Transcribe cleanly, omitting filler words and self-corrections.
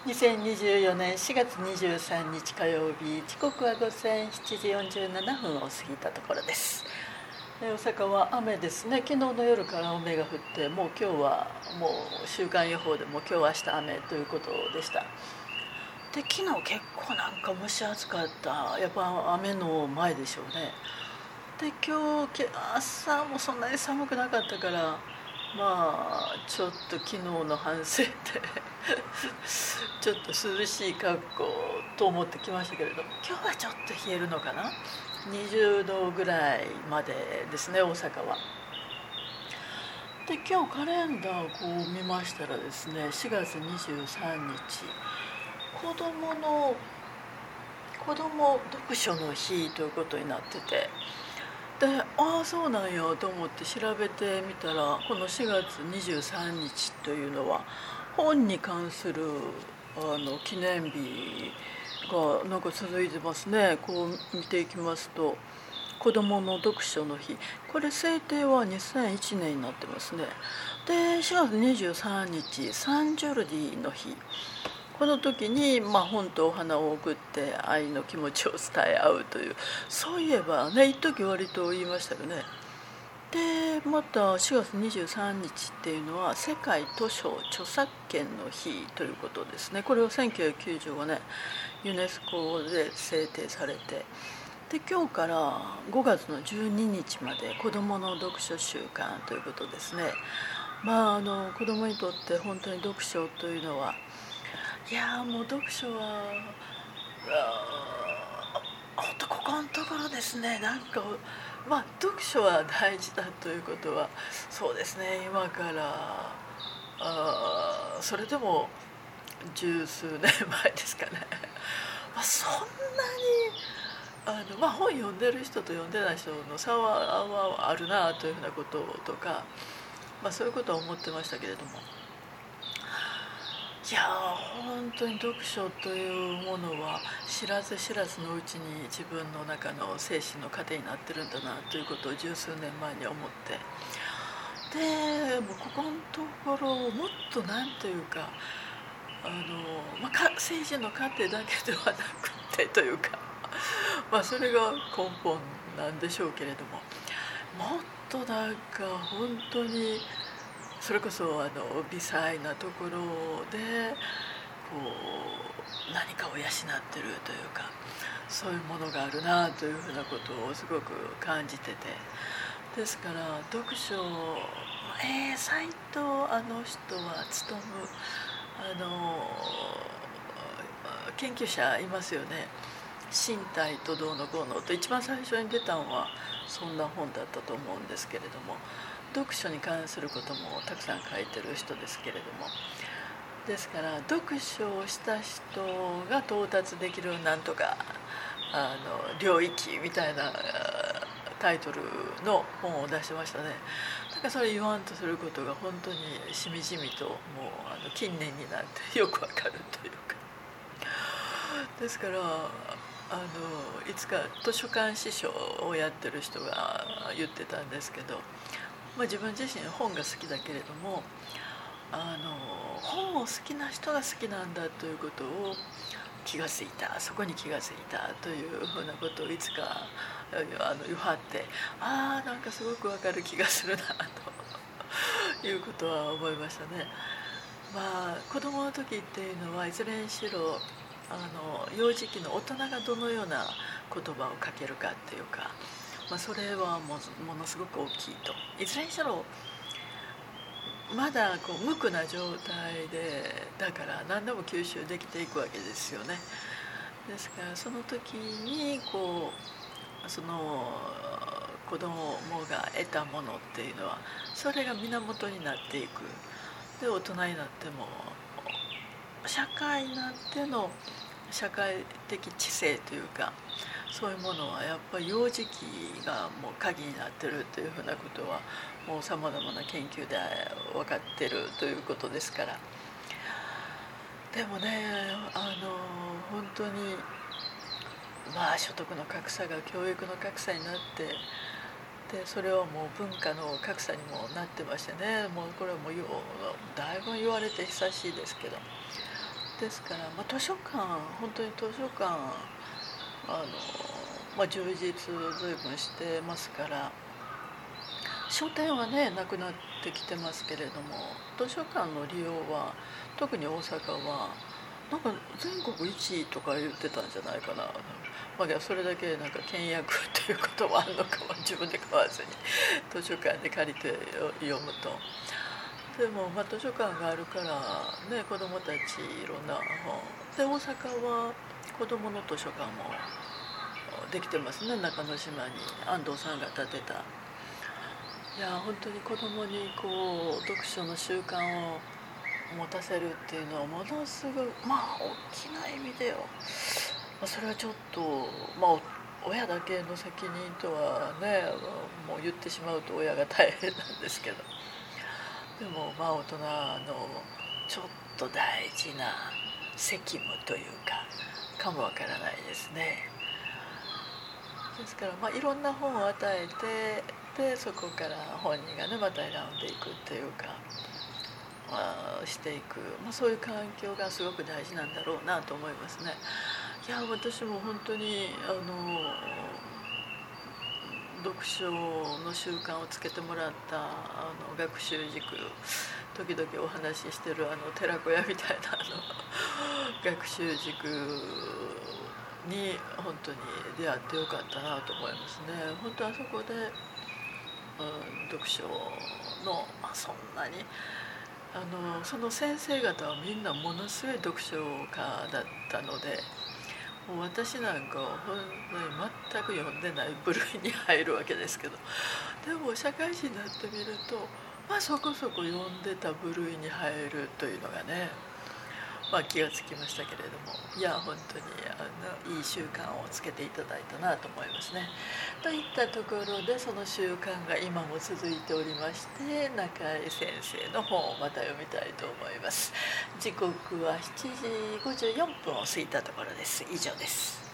2024年4月23日火曜日、時刻は午前7時47分を過ぎたところです。大阪は雨ですね。昨日の夜から雨が降って、もう今日はもう週間予報でも今日明日雨ということでした。で、昨日結構なんか蒸し暑かった。やっぱ雨の前でしょうね。で、今日朝もそんなに寒くなかったから、ちょっと昨日の反省でちょっと涼しい格好と思ってきましたけれども、今日はちょっと冷えるのかな。20度ぐらいまでですね、大阪は。で、今日カレンダーをこう見ましたらですね、4月23日子供読書の日ということになってて、で、ああそうなんやと思って調べてみたら、この4月23日というのは本に関する記念日がなんか続いてますね。こう見ていきますと、子どもの読書の日、これ制定は2001年になってますね。で、4月23日サンジョルディの日、この時に、本とお花を贈って愛の気持ちを伝え合うという、そういえばね、一時割と言いましたよね。で、また4月23日っていうのは世界図書著作権の日ということですね。これは1995年ユネスコで制定されて、で、今日から5月の12日まで子どもの読書週間ということですね。子どもにとって本当に読書というのは、いやもう読書は本当ここのところですね。なんか読書は大事だということは、そうですね、今からそれでも十数年前ですかね。そんなに本読んでる人と読んでない人の差はあるなというふうなこととか、そういうことは思ってましたけれども、いや本当に読書というものは知らず知らずのうちに自分の中の精神の糧になってるんだなということを十数年前に思って、でもうここのところもっとなんというか、政治の過程だけではなくてというかそれが根本なんでしょうけれども、もっとなんか本当にそれこそ微細なところでこう何かを養ってるというか、そういうものがあるなというふうなことをすごく感じてて、ですから読書斎藤人は勤む研究者いますよね。身体とどうのこうのと一番最初に出たのはそんな本だったと思うんですけれども、読書に関することもたくさん書いてる人ですけれども、ですから読書をした人が到達できるなんとか領域みたいなタイトルの本を出してましたね。だからそれ言わんとすることが本当にしみじみともう近年になってよくわかるというか、ですからいつか図書館司書をやってる人が言ってたんですけど、自分自身本が好きだけれども、本を好きな人が好きなんだということをそこに気がついたというふうなことをいつか言わはって、なんかすごくわかる気がするなということは思いましたね。子供の時っていうのはいずれにしろ幼児期の大人がどのような言葉をかけるかっていうか、それはものすごく大きいと。いずれにしろまだ無垢な状態でだから何でも吸収できていくわけですよね。ですからその時にその子供が得たものっていうのはそれが源になっていく。で、大人になっても社会になっての社会的知性というか、そういうものはやっぱり幼児期がもう鍵になってるというふうなことはもうさまざまな研究で分かってるということですから。でもね、本当に所得の格差が教育の格差になって、でそれはもう文化の格差にもなってましてね、もうこれはもうだいぶ言われて久しいですけど、 ですから、図書館、本当に図書館充実随分してますから、書店はねなくなってきてますけれども、図書館の利用は特に大阪はなんか全国1位とか言ってたんじゃないかな。それだけなんか倹約ということもあるのかも、自分で買わずに図書館で借りて読むと。でも図書館があるからね、子どもたちいろんな本で、大阪は子どもの図書館もできてますね。中之島に安藤さんが建てた。いや本当に子どもにこう読書の習慣を持たせるっていうのはものすごい大きな意味でよ、それはちょっと親だけの責任とはね、もう言ってしまうと親が大変なんですけど、でも大人のちょっと大事な責務というかもわからないですね。ですからいろんな本を与えて、でそこから本人がねまた選んでいくっていうか、していく、そういう環境がすごく大事なんだろうなと思いますね。いや私も本当に読書の習慣をつけてもらった学習塾、時々お話ししてる寺子屋みたいな学習塾に本当に出会ってよかったなと思いますね。本当あそこで、読書の、そんなにその先生方はみんなものすごい読書家だったので、もう私なんかは本当に全く読んでない部類に入るわけですけど、でも社会人になってみるとそこそこ読んでた部類に入るというのがね、気がつきましたけれども、いや本当にいい習慣をつけていただいたなと思いますね。といったところで、その習慣が今も続いておりまして、中井先生の本をまた読みたいと思います。時刻は7時54分を過ぎたところです。以上です。